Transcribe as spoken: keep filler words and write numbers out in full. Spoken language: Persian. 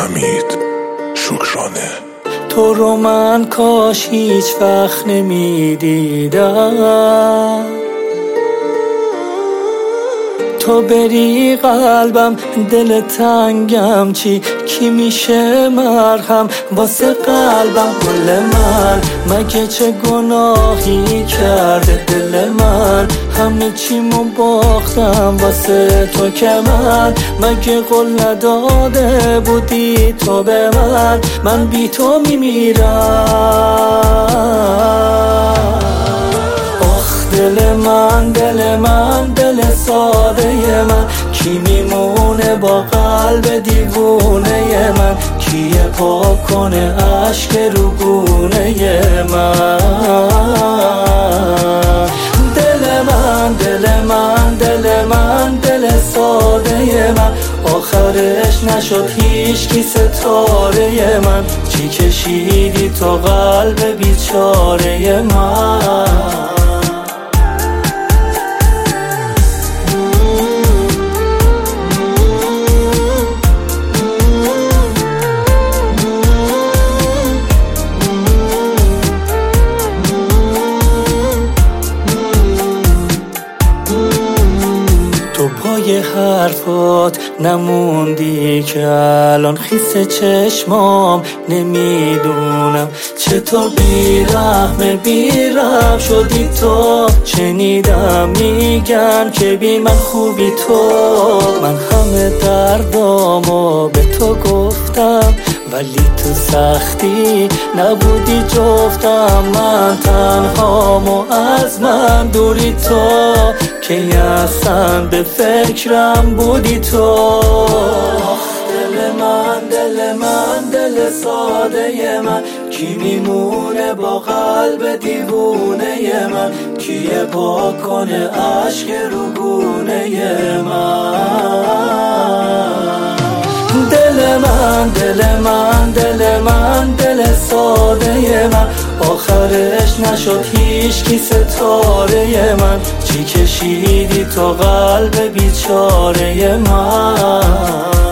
حمید شکرانه. تو رو من کاش هیچ وقت نمیدیدم، تو بری قلبم دل تنگم چی کی میشه مرهم واسه قلبم. گل من مگه چه گناهی کرده دل من، همه چیمو باختم واسه تو که من مگه قول نداده بودی تو به من من بی تو میمیرم. دل من دل من دل ساده من، کی میمونه با قلب دیوونه من، کیه پاک کنه عشق رو گونه من. دل من دل من دل من دل ساده من، آخرش نشد هیچ کی ستاره من، چی کشیدی تو قلب بیچاره من. تو پای حرفات نموندی که الان خیس چشمام نمیدونم چطور بیرحم بیرحم شدی تو. شنیدم میگن که بی من خوبی تو، من همه دردامو به تو گفتم ولی تو سختی نبودی جفتم. من تنهامو از من دوری تو، که اصلا به فکرم بودی تو. دل من دل من دل ساده من، کی میمونه با قلب دیوونه من، کیه پاک کنه عشق رو گونه من. دل من دل من دل من دل ساده من، آخرش نشد هیچ کی ستاره من، چی کشیدی تو قلب بیچاره من.